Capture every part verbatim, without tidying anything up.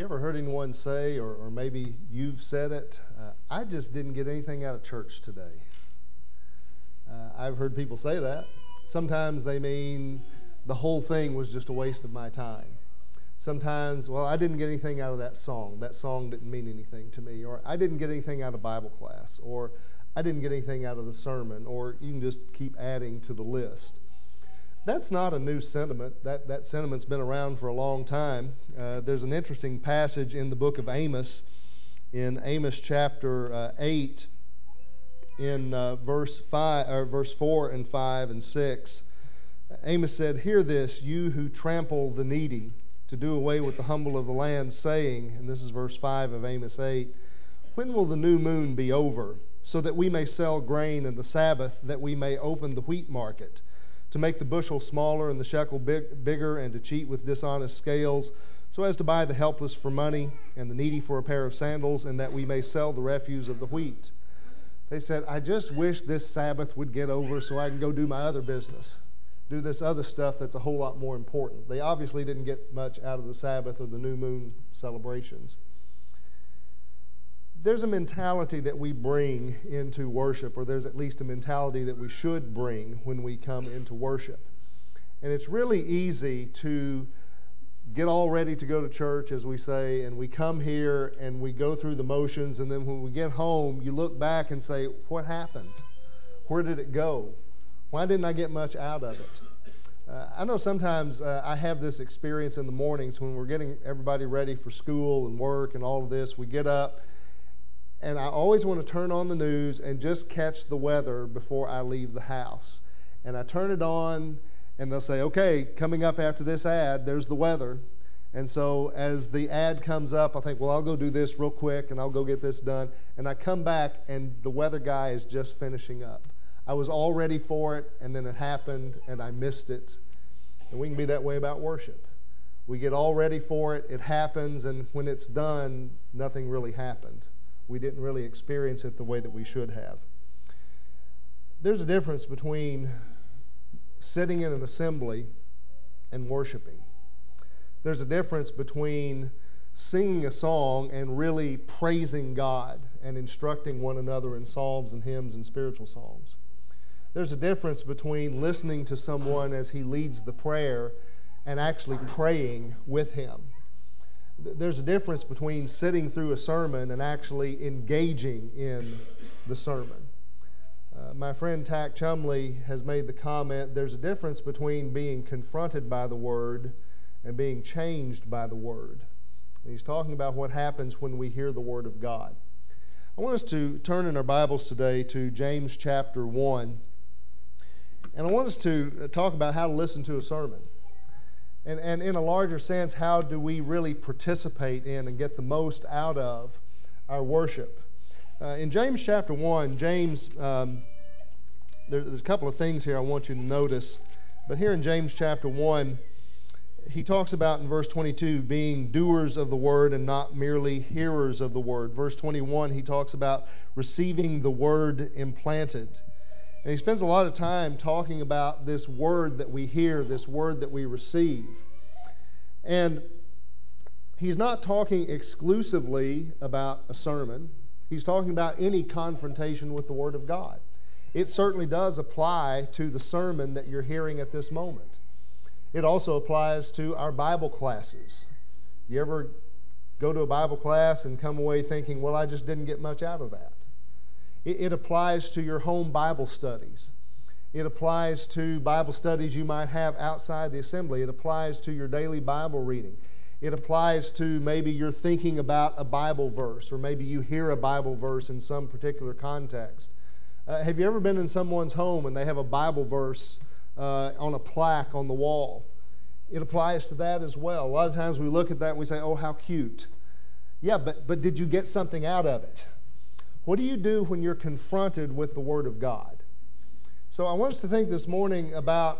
ever heard anyone say, or, or maybe you've said it, uh, I just didn't get anything out of church today? Uh, I've heard people say that. Sometimes they mean the whole thing was just a waste of my time. Sometimes, well, I didn't get anything out of that song. That song didn't mean anything to me. Or I didn't get anything out of Bible class. Or I didn't get anything out of the sermon. Or you can just keep adding to the list. That's not a new sentiment. That, that sentiment's been around for a long time. Uh, there's an interesting passage in the book of Amos, in Amos chapter uh, eight, in uh, verse five, or verse four and five and six. Amos said, "Hear this, you who trample the needy, to do away with the humble of the land, saying," and this is verse five of Amos eight, "When will the new moon be over, so that we may sell grain, and the Sabbath, that we may open the wheat market, to make the bushel smaller and the shekel big, bigger, and to cheat with dishonest scales, so as to buy the helpless for money, and the needy for a pair of sandals, and that we may sell the refuse of the wheat?" They said, "I just wish this Sabbath would get over so I can go do my other business, do this other stuff that's a whole lot more important." They obviously didn't get much out of the Sabbath or the new moon celebrations. There's a mentality that we bring into worship, or there's at least a mentality that we should bring when we come into worship. And it's really easy to get all ready to go to church, as we say, and we come here and we go through the motions, and then when we get home, you look back and say, what happened? Where did it go? Why didn't I get much out of it? Uh, I know sometimes uh, I have this experience in the mornings when we're getting everybody ready for school and work and all of this. We get up, and I always want to turn on the news and just catch the weather before I leave the house. And I turn it on, and they'll say, okay, coming up after this ad, there's the weather. And so as the ad comes up, I think, well, I'll go do this real quick, and I'll go get this done. And I come back, and the weather guy is just finishing up. I was all ready for it, and then it happened, and I missed it. And we can be that way about worship. We get all ready for it, it happens, and when it's done, nothing really happened. We didn't really experience it the way that we should have. There's a difference between sitting in an assembly and worshiping. There's a difference between singing a song and really praising God and instructing one another in psalms and hymns and spiritual songs. There's a difference between listening to someone as he leads the prayer and actually praying with him. There's a difference between sitting through a sermon and actually engaging in the sermon. Uh, my friend Tack Chumley has made the comment, there's a difference between being confronted by the Word and being changed by the Word. And he's talking about what happens when we hear the Word of God. I want us to turn in our Bibles today to James chapter one. And I want us to talk about how to listen to a sermon. And, and in a larger sense, how do we really participate in and get the most out of our worship? Uh, in James chapter one, James, um, there, there's a couple of things here I want you to notice. But here in James chapter one, he talks about in verse twenty-two being doers of the word and not merely hearers of the word. Verse twenty-one, he talks about receiving the word implanted. And he spends a lot of time talking about this word that we hear, this word that we receive. And he's not talking exclusively about a sermon. He's talking about any confrontation with the Word of God. It certainly does apply to the sermon that you're hearing at this moment. It also applies to our Bible classes. You ever go to a Bible class and come away thinking, well, I just didn't get much out of that? It, it applies to your home Bible studies. It applies to Bible studies you might have outside the assembly. It applies to your daily Bible reading. It applies to maybe you're thinking about a Bible verse, or maybe you hear a Bible verse in some particular context. Uh, have you ever been in someone's home and they have a Bible verse uh, on a plaque on the wall? It applies to that as well. A lot of times we look at that and we say, oh, how cute. Yeah, but, but did you get something out of it? What do you do when you're confronted with the Word of God? So I want us to think this morning about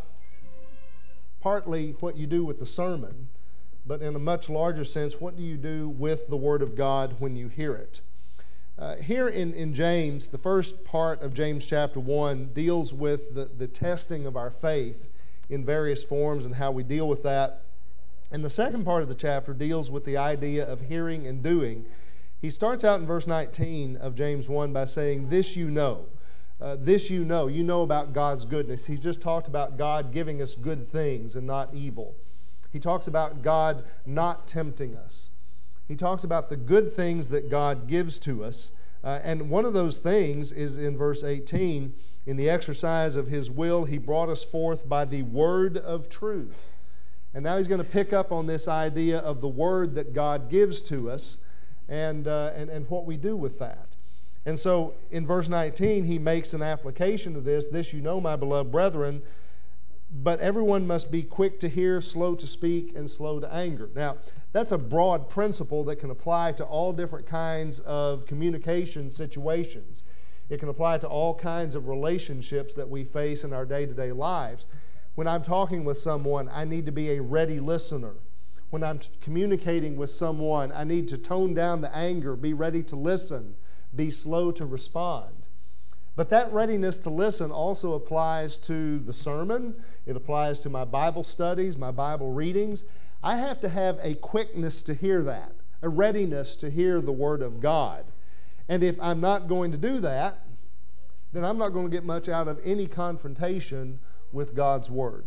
partly what you do with the sermon, but in a much larger sense, what do you do with the Word of God when you hear it? Uh, here in, in James, the first part of James chapter one deals with the, the testing of our faith in various forms and how we deal with that. And the second part of the chapter deals with the idea of hearing and doing. He starts out in verse nineteen of James one by saying, this you know. Uh, this you know. You know about God's goodness. He just talked about God giving us good things and not evil. He talks about God not tempting us. He talks about the good things that God gives to us. Uh, and one of those things is in verse eighteen. In the exercise of His will, He brought us forth by the word of truth. And now he's going to pick up on this idea of the word that God gives to us and, uh, and, and what we do with that. And so in verse nineteen, he makes an application of this. This you know, my beloved brethren, but everyone must be quick to hear, slow to speak, and slow to anger. Now, that's a broad principle that can apply to all different kinds of communication situations. It can apply to all kinds of relationships that we face in our day-to-day lives. When I'm talking with someone, I need to be a ready listener. When I'm communicating with someone, I need to tone down the anger, be ready to listen, be slow to respond. But that readiness to listen also applies to the sermon. It applies to my Bible studies, my Bible readings. I have to have a quickness to hear that, a readiness to hear the Word of God. And if I'm not going to do that, then I'm not going to get much out of any confrontation with God's Word.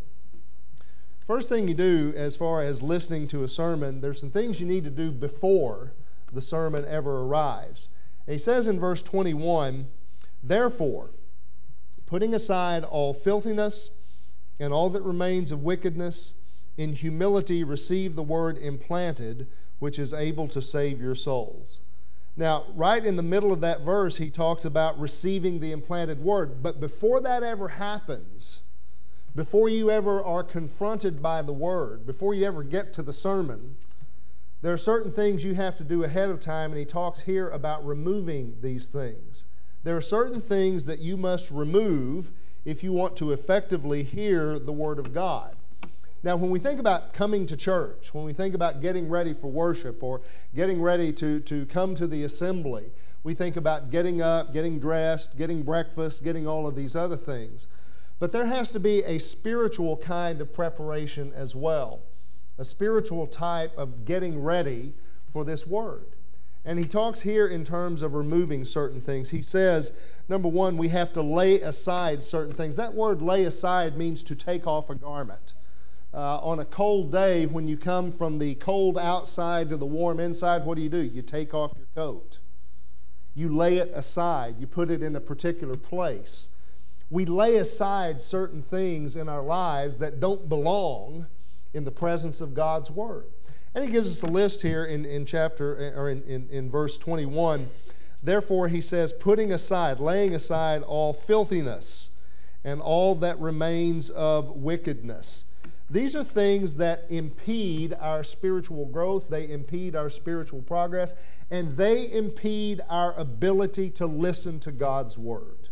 First thing you do as far as listening to a sermon, there's some things you need to do before the sermon ever arrives. And he says in verse twenty-one, therefore, putting aside all filthiness and all that remains of wickedness, in humility receive the word implanted, which is able to save your souls. Now, right in the middle of that verse, he talks about receiving the implanted word. But before that ever happens, before you ever are confronted by the word, before you ever get to the sermon, there are certain things you have to do ahead of time, and he talks here about removing these things. There are certain things that you must remove if you want to effectively hear the Word of God. Now, when we think about coming to church, when we think about getting ready for worship or getting ready to, to come to the assembly, we think about getting up, getting dressed, getting breakfast, getting all of these other things. But there has to be a spiritual kind of preparation as well, a spiritual type of getting ready for this Word. And he talks here in terms of removing certain things. He says, number one, we have to lay aside certain things. That word lay aside means to take off a garment. Uh, on a cold day, when you come from the cold outside to the warm inside, what do you do? You take off your coat. You lay it aside. You put it in a particular place. We lay aside certain things in our lives that don't belong in the presence of God's Word. And he gives us a list here in, in chapter or in, in, in verse twenty-one. Therefore, he says, putting aside, laying aside all filthiness and all that remains of wickedness. These are things that impede our spiritual growth, they impede our spiritual progress, and they impede our ability to listen to God's Word.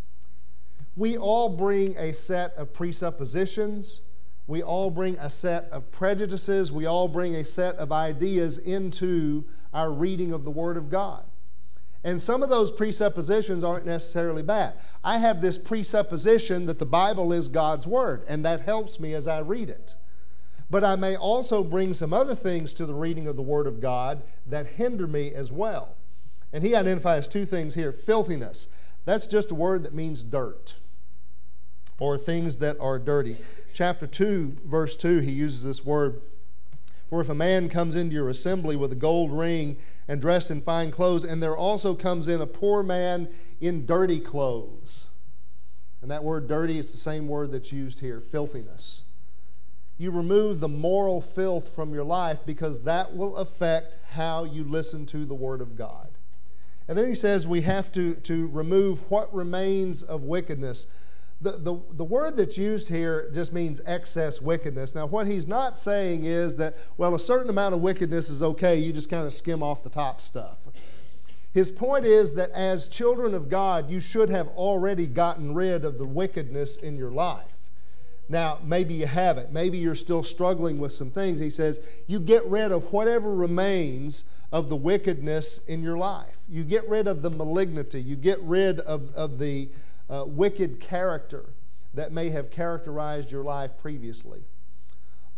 We all bring a set of presuppositions. We all bring a set of prejudices. We all bring a set of ideas into our reading of the Word of God. And some of those presuppositions aren't necessarily bad. I have this presupposition that the Bible is God's Word, and that helps me as I read it. But I may also bring some other things to the reading of the Word of God that hinder me as well. And he identifies two things here. Filthiness. That's just a word that means dirt, or things that are dirty. Chapter two, verse two, he uses this word. For if a man comes into your assembly with a gold ring and dressed in fine clothes, and there also comes in a poor man in dirty clothes. And that word dirty is the same word that's used here, filthiness. You remove the moral filth from your life because that will affect how you listen to the Word of God. And then he says we have to, to remove what remains of wickedness. The, the, the word that's used here just means excess wickedness. Now, what he's not saying is that, well, a certain amount of wickedness is okay, you just kind of skim off the top stuff. His point is that as children of God, you should have already gotten rid of the wickedness in your life. Now, maybe you haven't. Maybe you're still struggling with some things. He says, you get rid of whatever remains of the wickedness in your life. You get rid of the malignity. You get rid of, of the Uh, wicked character that may have characterized your life previously.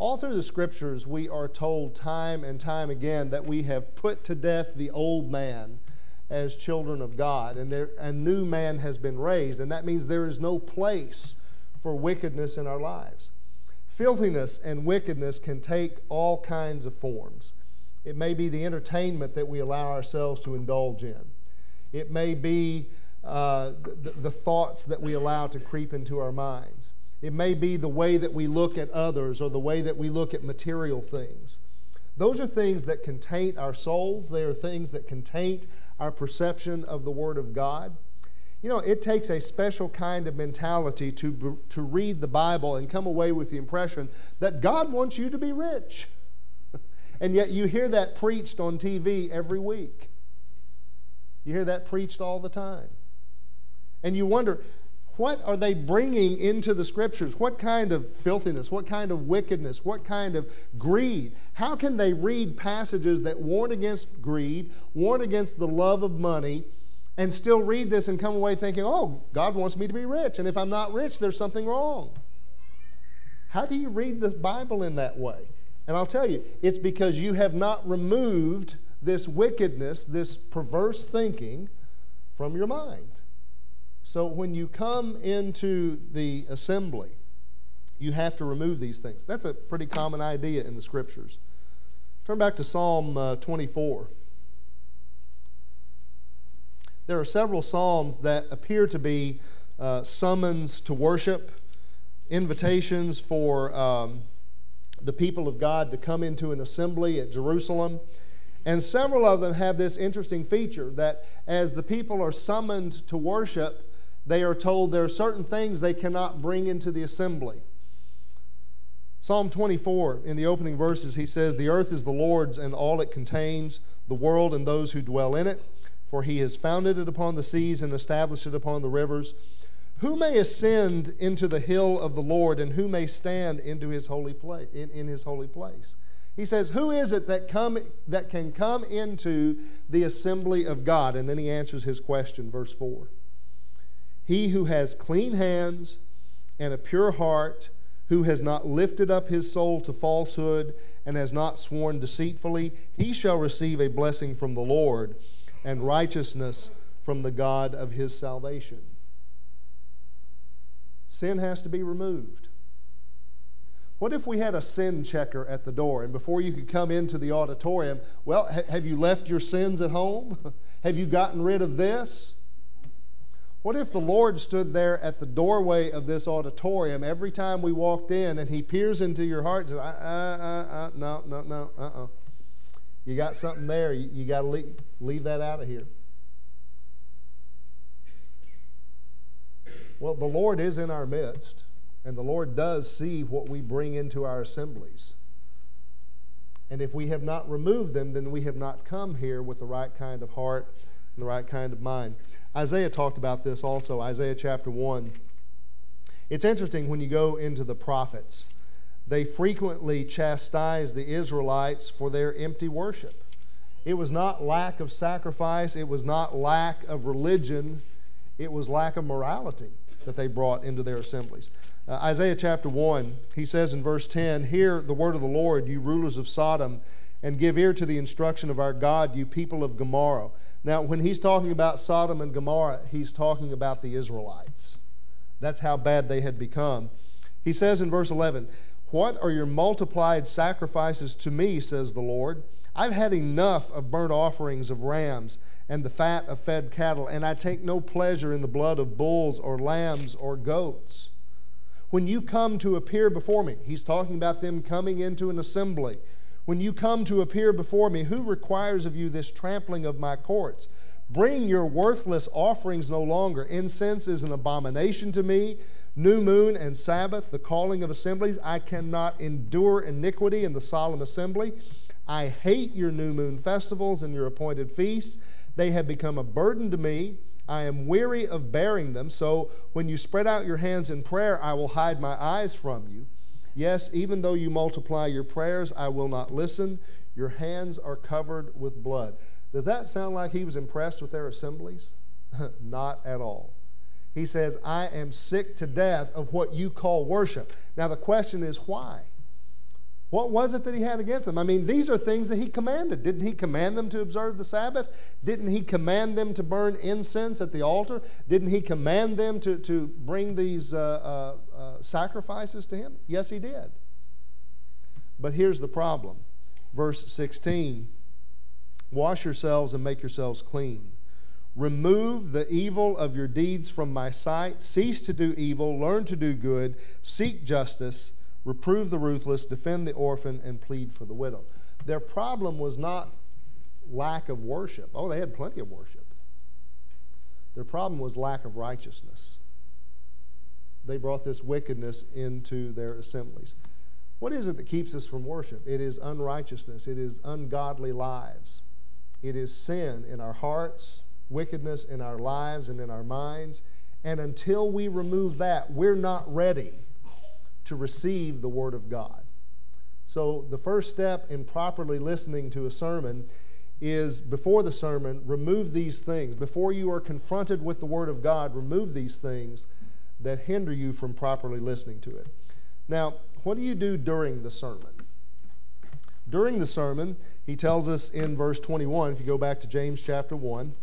All through the Scriptures, we are told time and time again that we have put to death the old man as children of God, and there, a new man has been raised, and that means there is no place for wickedness in our lives. Filthiness and wickedness can take all kinds of forms. It may be the entertainment that we allow ourselves to indulge in. It may be uh, the, the thoughts that we allow to creep into our minds. It may be the way that we look at others or the way that we look at material things. Those are things that can taint our souls. They are things that can taint our perception of the Word of God. You know, it takes a special kind of mentality to, to read the Bible and come away with the impression that God wants you to be rich. And yet you hear that preached on T V every week. You hear that preached all the time. And you wonder, what are they bringing into the Scriptures? What kind of filthiness? What kind of wickedness? What kind of greed? How can they read passages that warn against greed, warn against the love of money, and still read this and come away thinking, oh, God wants me to be rich, and if I'm not rich, there's something wrong? How do you read the Bible in that way? And I'll tell you, it's because you have not removed this wickedness, this perverse thinking from your mind. So when you come into the assembly, you have to remove these things. That's a pretty common idea in the Scriptures. Turn back to Psalm uh, twenty-four. There are several psalms that appear to be uh, summons to worship, invitations for um, the people of God to come into an assembly at Jerusalem. And several of them have this interesting feature that as the people are summoned to worship, they are told there are certain things they cannot bring into the assembly. Psalm twenty-four, in the opening verses, he says, "The earth is the Lord's and all it contains, the world and those who dwell in it. For he has founded it upon the seas and established it upon the rivers. Who may ascend into the hill of the Lord, and who may stand into his holy place, in, in his holy place?" He says, who is it that come that can come into the assembly of God? And then he answers his question, verse four. "He who has clean hands and a pure heart, who has not lifted up his soul to falsehood and has not sworn deceitfully, he shall receive a blessing from the Lord and righteousness from the God of his salvation." Sin has to be removed. What if we had a sin checker at the door, and before you could come into the auditorium, well, ha- have you left your sins at home? Have you gotten rid of this? What if the Lord stood there at the doorway of this auditorium every time we walked in, and he peers into your heart and says, uh, uh, uh, no, no, no, uh-uh. You got something there. You, you got to leave, leave that out of here. Well, the Lord is in our midst, and the Lord does see what we bring into our assemblies. And if we have not removed them, then we have not come here with the right kind of heart and the right kind of mind. Isaiah talked about this also, Isaiah chapter one. It's interesting when you go into the prophets. They frequently chastise the Israelites for their empty worship. It was not lack of sacrifice. It was not lack of religion. It was lack of morality that they brought into their assemblies. Uh, Isaiah chapter one, he says in verse ten, "Hear the word of the Lord, you rulers of Sodom, and give ear to the instruction of our God, you people of Gomorrah." Now, when he's talking about Sodom and Gomorrah, he's talking about the Israelites. That's how bad they had become. He says in verse eleven, "What are your multiplied sacrifices to me, says the Lord? I've had enough of burnt offerings of rams and the fat of fed cattle, and I take no pleasure in the blood of bulls or lambs or goats." When you come to appear before me, he's talking about them coming into an assembly. When you come to appear before me, who requires of you this trampling of my courts? Bring your worthless offerings no longer. Incense is an abomination to me. New moon and Sabbath, the calling of assemblies. I cannot endure iniquity in the solemn assembly. I hate your new moon festivals and your appointed feasts. They have become a burden to me. I am weary of bearing them. So when you spread out your hands in prayer, I will hide my eyes from you. Yes, even though you multiply your prayers, I will not listen. Your hands are covered with blood. Does that sound like he was impressed with their assemblies? Not at all. He says, I am sick to death of what you call worship. Now the question is why? What was it that he had against them? I mean, these are things that he commanded. Didn't he command them to observe the Sabbath? Didn't he command them to burn incense at the altar? Didn't he command them to, to bring these uh, uh, uh, sacrifices to him? Yes, he did. But here's the problem. Verse sixteen, wash yourselves and make yourselves clean. Remove the evil of your deeds from my sight. Cease to do evil. Learn to do good. Seek justice. Reprove the ruthless, defend the orphan, and plead for the widow. Their problem was not lack of worship. Oh, they had plenty of worship. Their problem was lack of righteousness. They brought this wickedness into their assemblies. What is it that keeps us from worship? It is unrighteousness. It is ungodly lives. It is sin in our hearts, wickedness in our lives and in our minds. And until we remove that, we're not ready to receive the Word of God. So the first step in properly listening to a sermon is, before the sermon, remove these things. Before you are confronted with the Word of God, remove these things that hinder you from properly listening to it. Now, what do you do during the sermon? During the sermon, he tells us in verse twenty-one, if you go back to James chapter one,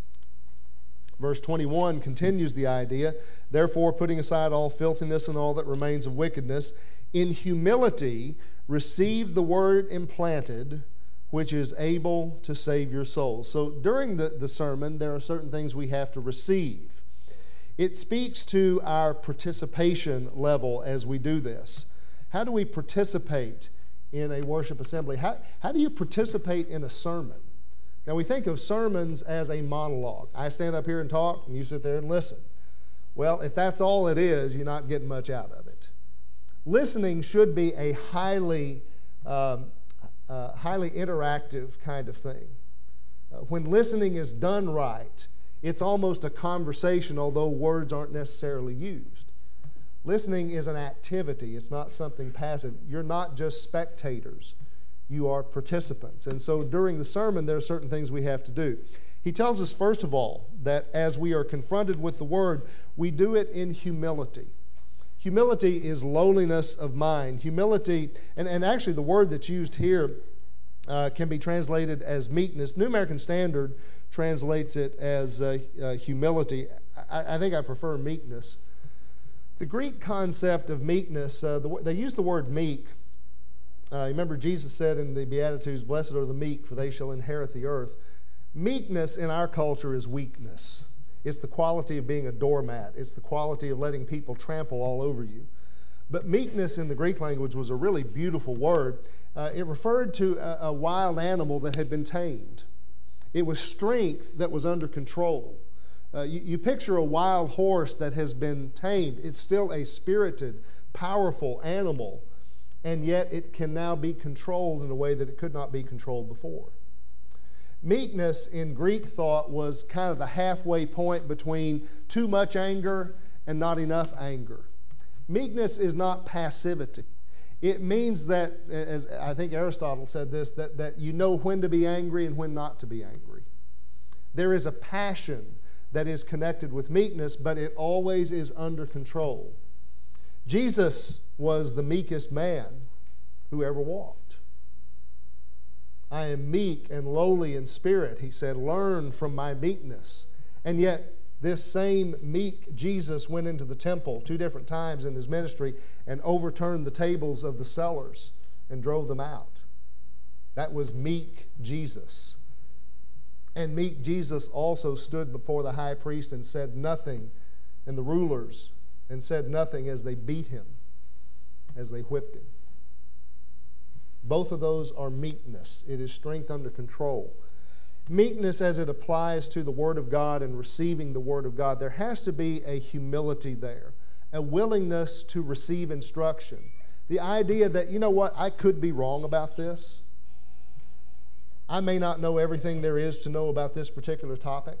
verse twenty-one continues the idea, therefore, putting aside all filthiness and all that remains of wickedness, in humility receive the word implanted, which is able to save your souls. So during the, the sermon, there are certain things we have to receive. It speaks to our participation level as we do this. How do we participate in a worship assembly? How, how do you participate in a sermon? Now, we think of sermons as a monologue. I stand up here and talk, and you sit there and listen. Well, if that's all it is, you're not getting much out of it. Listening should be a highly, um, uh, highly interactive kind of thing. Uh, when listening is done right, it's almost a conversation, although words aren't necessarily used. Listening is an activity. It's not something passive. You're not just spectators. You are participants. And so during the sermon, there are certain things we have to do. He tells us, first of all, that as we are confronted with the Word, we do it in humility. Humility is lowliness of mind. Humility, and, and actually the word that's used here uh, can be translated as meekness. New American Standard translates it as uh, uh, humility. I, I think I prefer meekness. The Greek concept of meekness, uh, the, they use the word meek. Uh, remember Jesus said in the Beatitudes, blessed are the meek, for they shall inherit the earth. Meekness in our culture is weakness. It's the quality of being a doormat. It's the quality of letting people trample all over you. But meekness in the Greek language was a really beautiful word. Uh, it referred to a, a wild animal that had been tamed. It was strength that was under control. Uh, you, you picture a wild horse that has been tamed. It's still a spirited, powerful animal, and yet it can now be controlled in a way that it could not be controlled before. Meekness in Greek thought was kind of the halfway point between too much anger and not enough anger. Meekness is not passivity. It means that, as I think Aristotle said this, that, that you know when to be angry and when not to be angry. There is a passion that is connected with meekness, but it always is under control. Jesus was the meekest man who ever walked. I am meek and lowly in spirit, he said, learn from my meekness. And yet, this same meek Jesus went into the temple two different times in his ministry and overturned the tables of the sellers and drove them out. That was meek Jesus. And meek Jesus also stood before the high priest and said nothing, and the rulers, and said nothing as they beat him, as they whipped him. Both of those are meekness. It is strength under control. Meekness as it applies to the Word of God and receiving the Word of God, there has to be a humility there, a willingness to receive instruction. The idea that, you know what, I could be wrong about this. I may not know everything there is to know about this particular topic.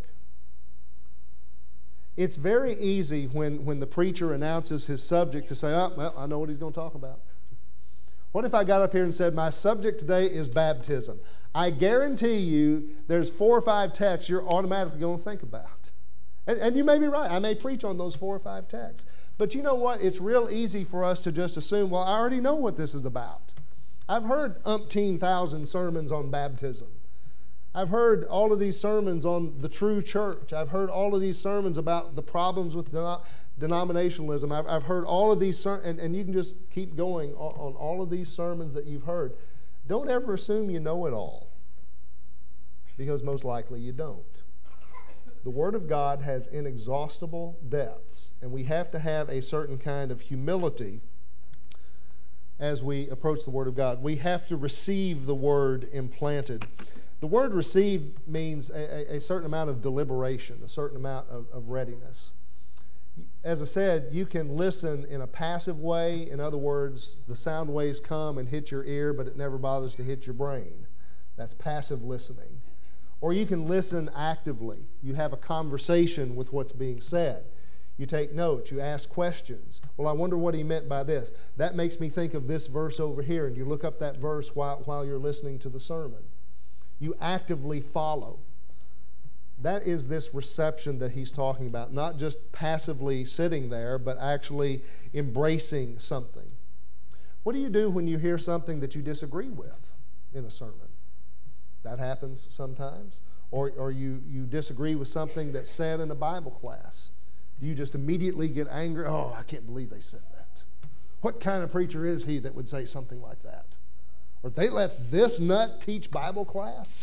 It's very easy when, when the preacher announces his subject to say, oh, well, I know what he's going to talk about. What if I got up here and said, my subject today is baptism? I guarantee you there's four or five texts you're automatically going to think about. And, and you may be right. I may preach on those four or five texts. But you know what? It's real easy for us to just assume, well, I already know what this is about. I've heard umpteen thousand sermons on baptism. I've heard all of these sermons on the true church. I've heard all of these sermons about the problems with denom- denominationalism. I've, I've heard all of these sermons, and, and you can just keep going on, on all of these sermons that you've heard. Don't ever assume you know it all, because most likely you don't. The Word of God has inexhaustible depths, and we have to have a certain kind of humility as we approach the Word of God. We have to receive the Word implanted. The word receive means a, a certain amount of deliberation, a certain amount of, of readiness. As I said, you can listen in a passive way. In other words, the sound waves come and hit your ear, but it never bothers to hit your brain. That's passive listening. Or you can listen actively. You have a conversation with what's being said. You take notes. You ask questions. Well, I wonder what he meant by this. That makes me think of this verse over here, and you look up that verse while, while you're listening to the sermon. You actively follow. That is this reception that he's talking about, not just passively sitting there, but actually embracing something. What do you do when you hear something that you disagree with in a sermon? That happens sometimes. Or, or you, you disagree with something that's said in a Bible class. Do you just immediately get angry? Oh, I can't believe they said that. What kind of preacher is he that would say something like that? Or they let this nut teach Bible class?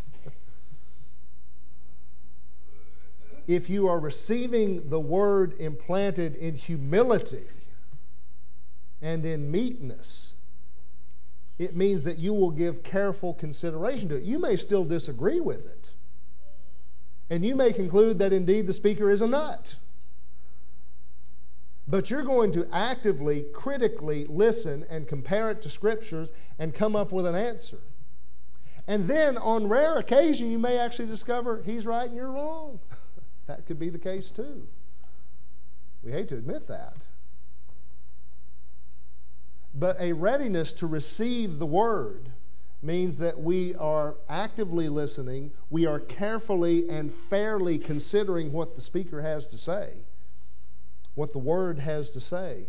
If you are receiving the Word implanted in humility and in meekness, it means that you will give careful consideration to it. You may still disagree with it, and you may conclude that indeed the speaker is a nut. But you're going to actively, critically listen and compare it to Scriptures and come up with an answer. And then on rare occasion, you may actually discover he's right and you're wrong. That could be the case too. We hate to admit that. But a readiness to receive the Word means that we are actively listening, we are carefully and fairly considering what the speaker has to say, what the Word has to say.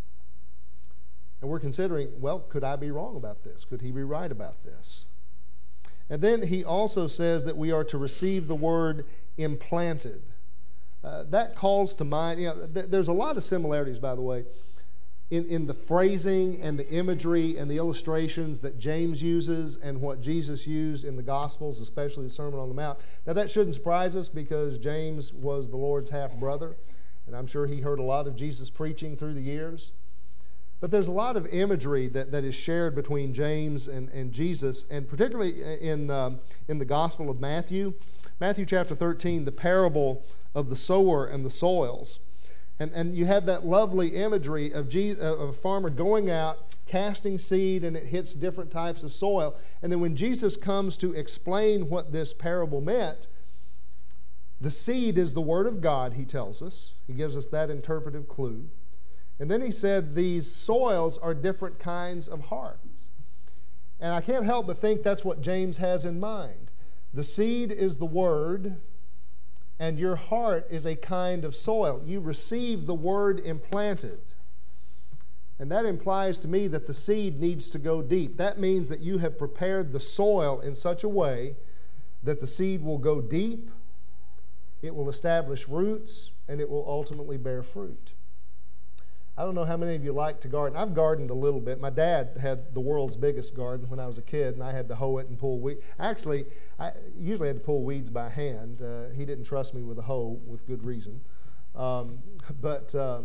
And we're considering, well, could I be wrong about this? Could he be right about this? And then he also says that we are to receive the Word implanted. Uh, that calls to mind, you know, th- there's a lot of similarities, by the way, in, in the phrasing and the imagery and the illustrations that James uses and what Jesus used in the Gospels, especially the Sermon on the Mount. Now, that shouldn't surprise us because James was the Lord's half-brother, and I'm sure he heard a lot of Jesus preaching through the years. But there's a lot of imagery that, that is shared between James and, and Jesus, and particularly in, um, in the Gospel of Matthew. Matthew chapter thirteen, the parable of the sower and the soils. And, and you have that lovely imagery of, Je- of a farmer going out, casting seed, and it hits different types of soil. And then when Jesus comes to explain what this parable meant, the seed is the Word of God, he tells us. He gives us that interpretive clue. And then he said these soils are different kinds of hearts. And I can't help but think that's what James has in mind. The seed is the Word, and your heart is a kind of soil. You receive the Word implanted. And that implies to me that the seed needs to go deep. That means that you have prepared the soil in such a way that the seed will go deep, it will establish roots, and it will ultimately bear fruit. I don't know how many of you like to garden. I've gardened a little bit. My dad had the world's biggest garden when I was a kid, and I had to hoe it and pull weeds. Actually, I usually had to pull weeds by hand. Uh, he didn't trust me with a hoe, with good reason. Um, but uh,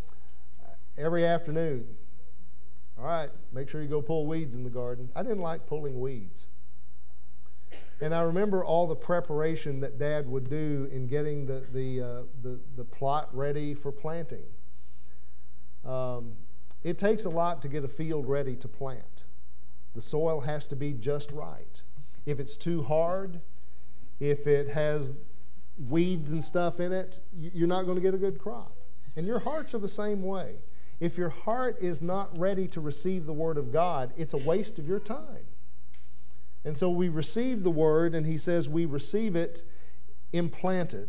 every afternoon, all right, make sure you go pull weeds in the garden. I didn't like pulling weeds. And I remember all the preparation that Dad would do in getting the, the, uh, the, the plot ready for planting. Um, it takes a lot to get a field ready to plant. The soil has to be just right. If it's too hard, if it has weeds and stuff in it, you're not going to get a good crop. And your hearts are the same way. If your heart is not ready to receive the Word of God, it's a waste of your time. And so we receive the Word, and he says we receive it implanted.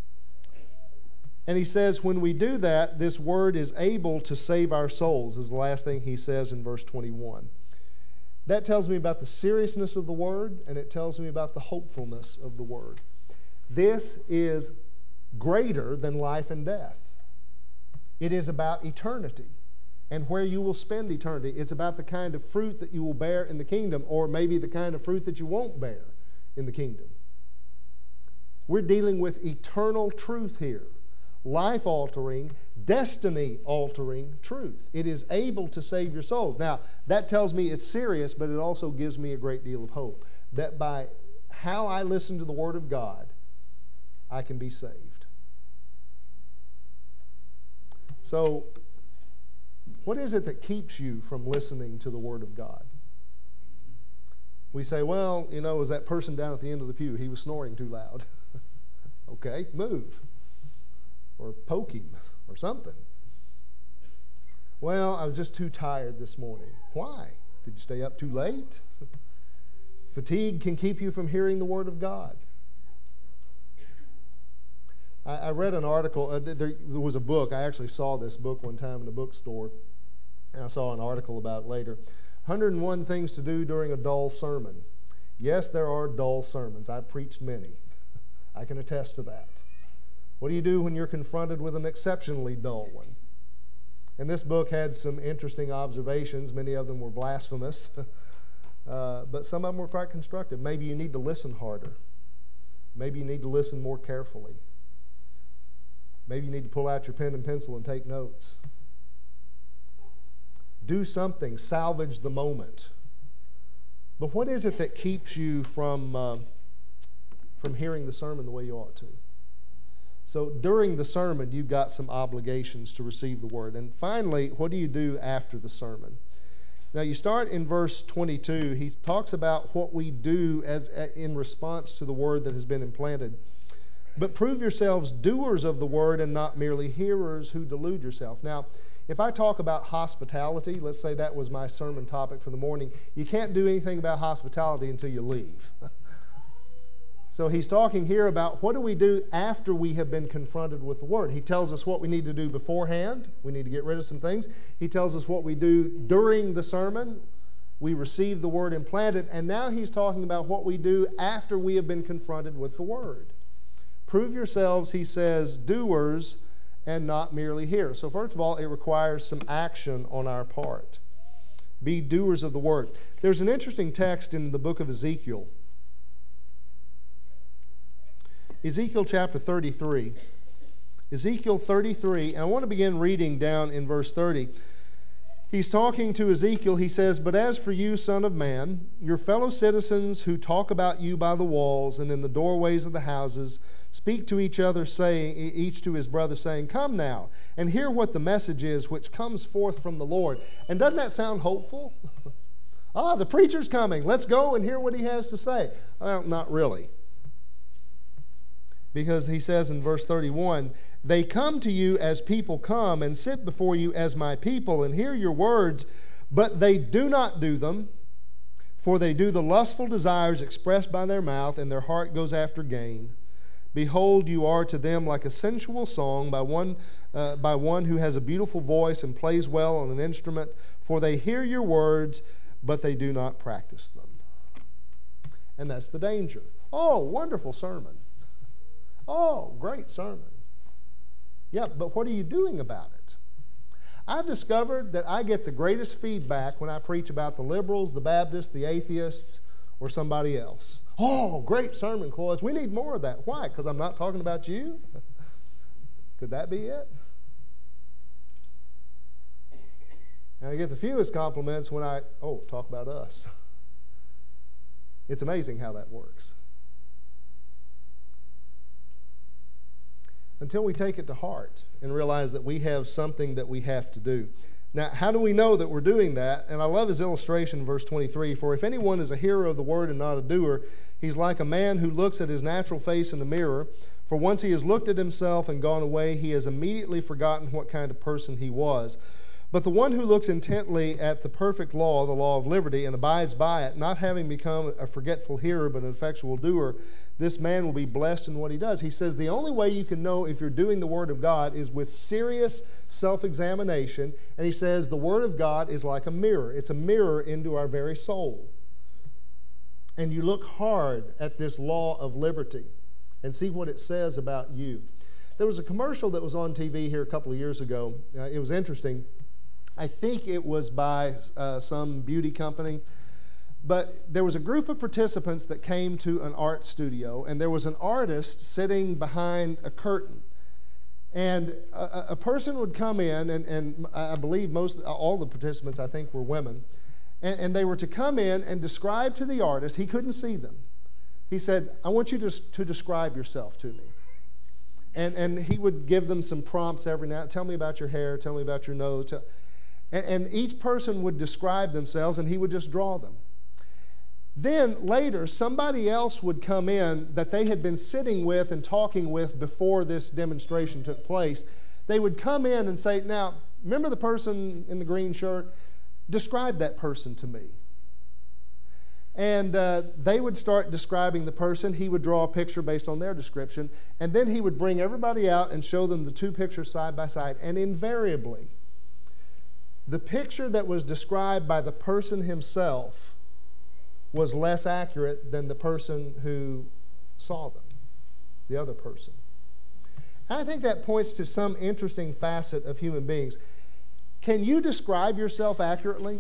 And he says when we do that, this Word is able to save our souls, is the last thing he says in verse twenty-one. That tells me about the seriousness of the Word, and it tells me about the hopefulness of the Word. This is greater than life and death. It is about eternity and where you will spend eternity. It's about the kind of fruit that you will bear in the kingdom, or maybe the kind of fruit that you won't bear in the kingdom. We're dealing with eternal truth here. Life-altering, destiny-altering truth. It is able to save your souls. Now, that tells me it's serious, but it also gives me a great deal of hope that by how I listen to the Word of God, I can be saved. So, what is it that keeps you from listening to the Word of God? We say, well, you know, it was that person down at the end of the pew. He was snoring too loud. Okay, move. Or poke him or something. Well, I was just too tired this morning. Why? Did you stay up too late? Fatigue can keep you from hearing the Word of God. I, I read an article. Uh, there, there was a book. I actually saw this book one time in a bookstore, and I saw an article about it later. one hundred and one things to do during a dull sermon. Yes, there are dull sermons. I've preached many. I can attest to that. What do you do when you're confronted with an exceptionally dull one? And this book had some interesting observations. Many of them were blasphemous, uh, but some of them were quite constructive. Maybe you need to listen harder. Maybe you need to listen more carefully. Maybe you need to pull out your pen and pencil and take notes. Do something. Salvage the moment. But what is it that keeps you from, uh, from hearing the sermon the way you ought to? So during the sermon, you've got some obligations to receive the Word. And finally, what do you do after the sermon? Now, you start in verse twenty-two. He talks about what we do as in response to the Word that has been implanted. But prove yourselves doers of the Word and not merely hearers who delude yourself. Now, if I talk about hospitality, let's say that was my sermon topic for the morning, you can't do anything about hospitality until you leave. So he's talking here about what do we do after we have been confronted with the Word. He tells us what we need to do beforehand. We need to get rid of some things. He tells us what we do during the sermon. We receive the Word implanted. And now he's talking about what we do after we have been confronted with the Word. Prove yourselves, he says, doers and not merely hearers. So first of all, it requires some action on our part. Be doers of the Word. There's an interesting text in the book of Ezekiel. Ezekiel chapter thirty-three. Ezekiel thirty-three, and I want to begin reading down in verse thirty. He's talking to Ezekiel. He says, "But as for you, son of man, your fellow citizens who talk about you by the walls and in the doorways of the houses, speak to each other, saying, each to his brother, saying, 'Come now, and hear what the message is which comes forth from the Lord.'" And doesn't that sound hopeful? Ah, the preacher's coming. Let's go and hear what he has to say. Well, not really. Because he says in verse thirty-one, "They come to you as people come and sit before you as my people and hear your words, but they do not do them, for they do the lustful desires expressed by their mouth, and their heart goes after gain. Behold, you are to them like a sensual song by one, uh, by one who has a beautiful voice and plays well on an instrument, for they hear your words, but they do not practice them." And that's the danger. Oh, wonderful sermon. Oh, great sermon. Yeah, but what are you doing about it? I've discovered that I get the greatest feedback when I preach about the liberals, the Baptists, the atheists, or somebody else. Oh, great sermon, Cloyd. We need more of that. Why? Because I'm not talking about you? Could that be it? And I get the fewest compliments when I, oh, talk about us. It's amazing how that works. Until we take it to heart and realize that we have something that we have to do. Now, how do we know that we're doing that? And I love his illustration, verse twenty-three. "For if anyone is a hearer of the word and not a doer, he's like a man who looks at his natural face in the mirror. For once he has looked at himself and gone away, he has immediately forgotten what kind of person he was. But the one who looks intently at the perfect law, the law of liberty, and abides by it, not having become a forgetful hearer but an effectual doer, this man will be blessed in what he does. He says the only way you can know if you're doing the Word of God is with serious self-examination. And he says the Word of God is like a mirror. It's a mirror into our very soul. And you look hard at this law of liberty and see what it says about you. There was a commercial that was on T V here a couple of years ago. Uh, it was interesting. I think it was by uh, some beauty company. But there was a group of participants that came to an art studio, and there was an artist sitting behind a curtain. And a, a person would come in, and, and I believe most, all the participants, I think, were women. And, and they were to come in and describe to the artist. He couldn't see them. He said, I want you to, to describe yourself to me. And, and he would give them some prompts every now and then. Tell me about your hair. Tell me about your nose. Tell, and, and each person would describe themselves, and he would just draw them. Then later, somebody else would come in that they had been sitting with and talking with before this demonstration took place. They would come in and say, now, remember the person in the green shirt? Describe that person to me. And uh, they would start describing the person. He would draw a picture based on their description. And then he would bring everybody out and show them the two pictures side by side. And invariably, the picture that was described by the person himself was less accurate than the person who saw them, the other person. And I think that points to some interesting facet of human beings. Can you describe yourself accurately?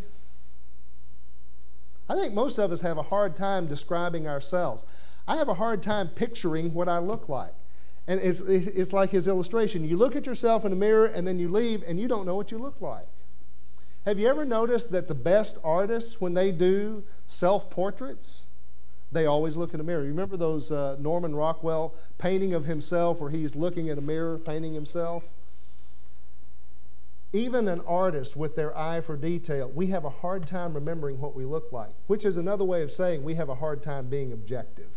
I think most of us have a hard time describing ourselves. I have a hard time picturing what I look like. And it's, it's like his illustration. You look at yourself in the mirror and then you leave and you don't know what you look like. Have you ever noticed that the best artists, when they do self-portraits, they always look in the mirror? You remember those uh, Norman Rockwell painting of himself where he's looking in a mirror painting himself? Even an artist with their eye for detail, we have a hard time remembering what we look like, which is another way of saying we have a hard time being objective.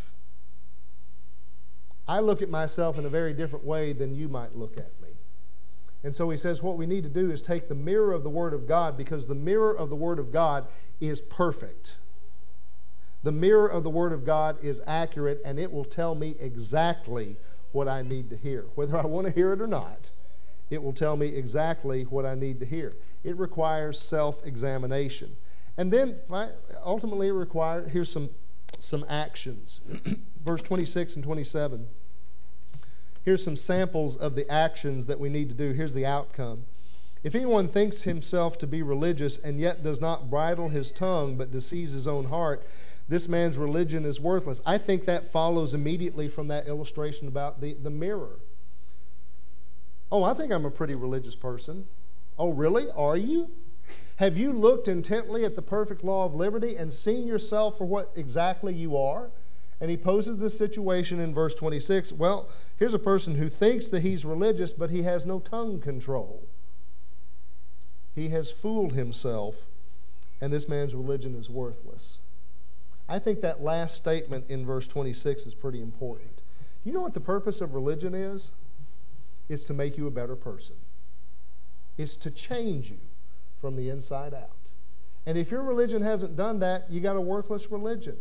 I look at myself in a very different way than you might look at me. And so he says what we need to do is take the mirror of the Word of God, because the mirror of the Word of God is perfect. The mirror of the Word of God is accurate, and it will tell me exactly what I need to hear. Whether I want to hear it or not, it will tell me exactly what I need to hear. It requires self-examination. And then ultimately it requires, here's some, some actions. Verse twenty-six and twenty-seven. Here's some samples of the actions that we need to do. Here's the outcome. If anyone thinks himself to be religious and yet does not bridle his tongue but deceives his own heart, this man's religion is worthless. I think that follows immediately from that illustration about the, the mirror. Oh, I think I'm a pretty religious person. Oh, really? Are you? Have you looked intently at the perfect law of liberty and seen yourself for what exactly you are? And he poses this situation in verse twenty-six. Well, here's a person who thinks that he's religious, but he has no tongue control. He has fooled himself, and this man's religion is worthless. I think that last statement in verse twenty-six is pretty important. You know what the purpose of religion is? It's to make you a better person. It's to change you from the inside out. And if your religion hasn't done that, you got a worthless religion.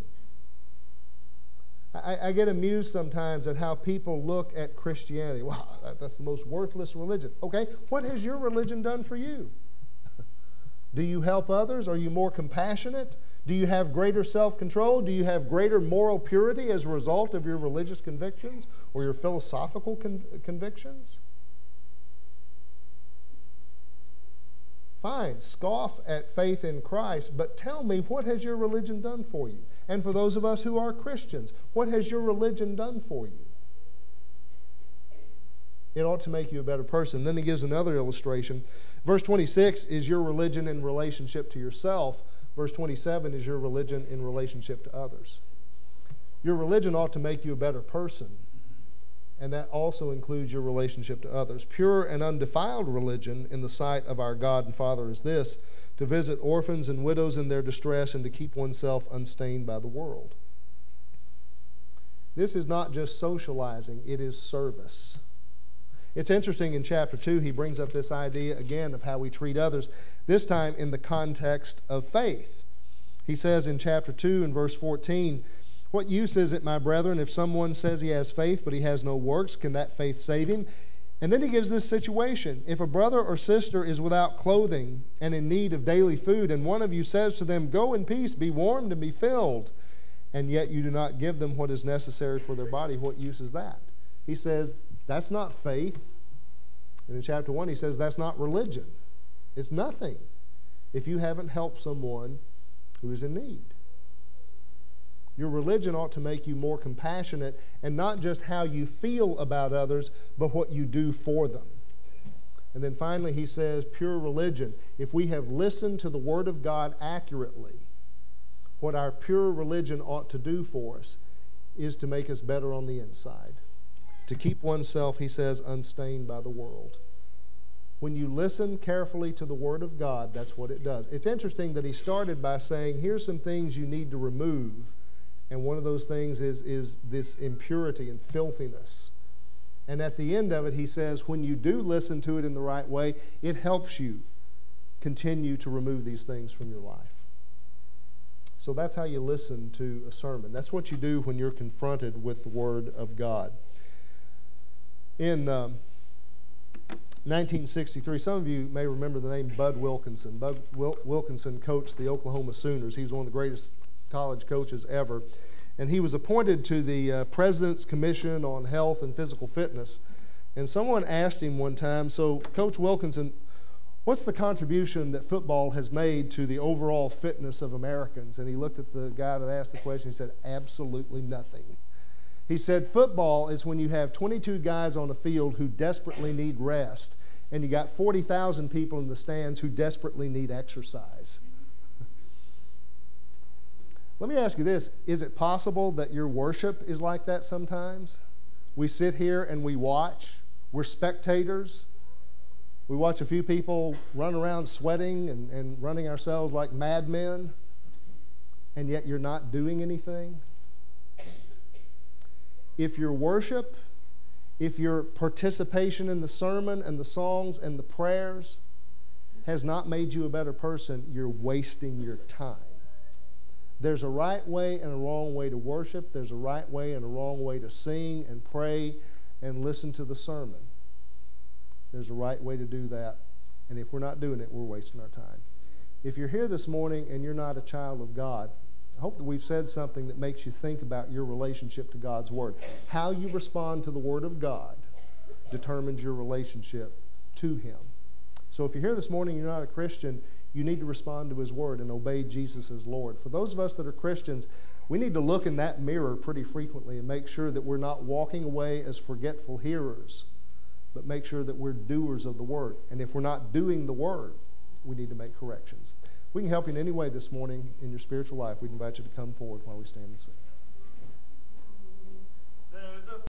I, I get amused sometimes at how people look at Christianity. Wow, that, that's the most worthless religion. Okay, what has your religion done for you? Do you help others? Are you more compassionate? Do you have greater self-control? Do you have greater moral purity as a result of your religious convictions or your philosophical con- convictions? Fine, scoff at faith in Christ, but tell me, what has your religion done for you? And for those of us who are Christians, what has your religion done for you? It ought to make you a better person. Then he gives another illustration. Verse twenty-six is your religion in relationship to yourself. Verse twenty-seven is your religion in relationship to others. Your religion ought to make you a better person, and that also includes your relationship to others. Pure and undefiled religion in the sight of our God and Father is this: to visit orphans and widows in their distress and to keep oneself unstained by the world. This is not just socializing, it is service. It's interesting, in chapter two, he brings up this idea again of how we treat others, this time in the context of faith. He says in chapter two and verse fourteen, What use is it, my brethren, if someone says he has faith but he has no works? Can that faith save him? And then he gives this situation. If a brother or sister is without clothing and in need of daily food, and one of you says to them, go in peace, be warmed and be filled, and yet you do not give them what is necessary for their body, what use is that? He says, that's not faith. And in chapter one, he says, that's not religion. It's nothing if you haven't helped someone who is in need. Your religion ought to make you more compassionate, and not just how you feel about others, but what you do for them. And then finally he says, pure religion. If we have listened to the Word of God accurately, what our pure religion ought to do for us is to make us better on the inside. To keep oneself, he says, unstained by the world. When you listen carefully to the Word of God, that's what it does. It's interesting that he started by saying, here's some things you need to remove. And one of those things is, is this impurity and filthiness. And at the end of it, he says, when you do listen to it in the right way, it helps you continue to remove these things from your life. So that's how you listen to a sermon. That's what you do when you're confronted with the Word of God. In um, nineteen sixty-three, some of you may remember the name Bud Wilkinson. Bud Wil- Wilkinson coached the Oklahoma Sooners. He was one of the greatest college coaches ever. And he was appointed to the uh, President's Commission on Health and Physical Fitness. And someone asked him one time, so Coach Wilkinson, what's the contribution that football has made to the overall fitness of Americans? And he looked at the guy that asked the question. He said, absolutely nothing. He said, football is when you have twenty-two guys on the field who desperately need rest, and you got forty thousand people in the stands who desperately need exercise. Let me ask you this. Is it possible that your worship is like that sometimes? We sit here and we watch. We're spectators. We watch a few people run around sweating and, and running ourselves like madmen, and yet you're not doing anything. If your worship, if your participation in the sermon and the songs and the prayers has not made you a better person, you're wasting your time. There's a right way and a wrong way to worship. There's a right way and a wrong way to sing and pray and listen to the sermon. There's a right way to do that. And if we're not doing it, we're wasting our time. If you're here this morning and you're not a child of God, I hope that we've said something that makes you think about your relationship to God's Word. How you respond to the Word of God determines your relationship to Him. So if you're here this morning and you're not a Christian, you need to respond to His Word and obey Jesus as Lord. For those of us that are Christians, we need to look in that mirror pretty frequently and make sure that we're not walking away as forgetful hearers, but make sure that we're doers of the Word. And if we're not doing the Word, we need to make corrections. If we can help you in any way this morning in your spiritual life, we invite you to come forward while we stand and sing.